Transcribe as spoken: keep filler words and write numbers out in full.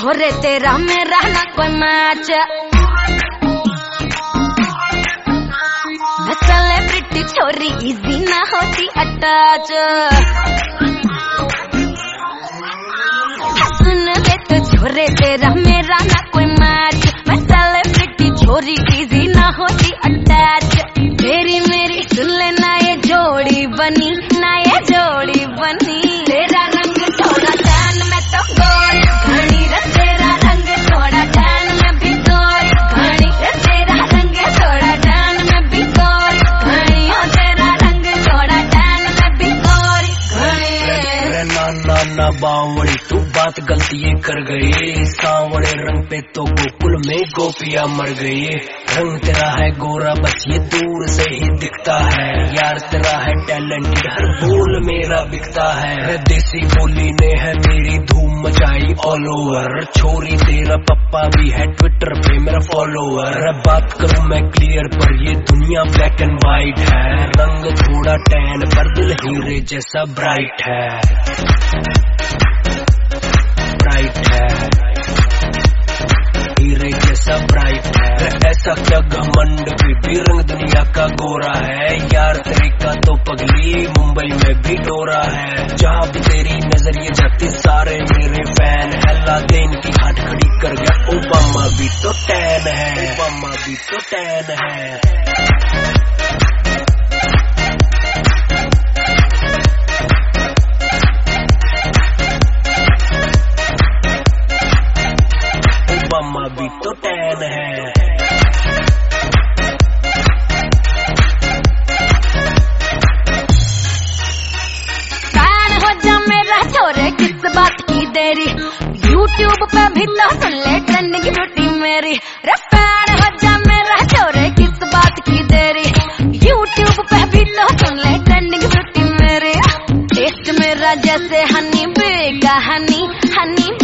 छोरे तेरा मेरा ना कोई मैच। सेलिब्रिटी छोरी इजी ना होती अटैच। सुन ले तो छोरे तेरा मेरा ना कोई मैच। मैं सेलिब्रिटी छोरी इजी ना होती अटैच। तेरी मेरी सुन ले ना ये जोड़ी बनी, ना ये जोड़ी बनी। तेरा रंग थोड़ा टैन में तो गोर घड़ी रे, तेरा रंग थोड़ा टैन में भी गोर घड़ी रे, तेरा रंग थोड़ा टैन में भी गोर घड़ी। ओ तेरा रंग थोड़ा टैन में भी गोर घड़ी। ना ना ना बावड़ी तू बात गलती ये कर गई। सांवरे रंग पे तो गोकुल में गोपियां मर गई। रंग तेरा है गोरा बस ये दूर से ही दिखता है। यार तेरा है टैलेंटेड हर बोल मेरा बिकता है। देसी बोली ने है मेरी धूम मचाई ऑल ओवर। छोरी तेरा पप्पा भी है ट्विटर पे मेरा फॉलोअर। बात करूं मैं क्लियर पर ये दुनिया ब्लैक एंड व्हाइट है। रंग थोड़ा टैन पर दिल हीरे जैसा ब्राइट है, ब्राइट है, हीरे जैसा ब्राइट है। ऐसा क्या घमंड भी रंग दुनिया का गोरा है। यार तेरे का तो पगली मुंबई में भी डोरा है। जहाँ भी तेरी नजर ये जाती सारे मेरे फैन है। लादेन की हाथ खड़ी कर गया ओबामा भी तो टैन है, ओबामा भी तो टैन है। ओबामा भी तो टैन है। फैन हो जा मेरा छोरे किस बात की देरी। यूट्यूब पे भी तो सुन ले ट्रेंडिंग ब्यूटी मेरी। रे फैन हो जा मेरा छोरे किस बात की देरी। यूट्यूब पे भी तो सुन ले ट्रेंडिंग ब्यूटी मेरी। टेस्ट मेरा जैसे हनी बे का हनी, हनी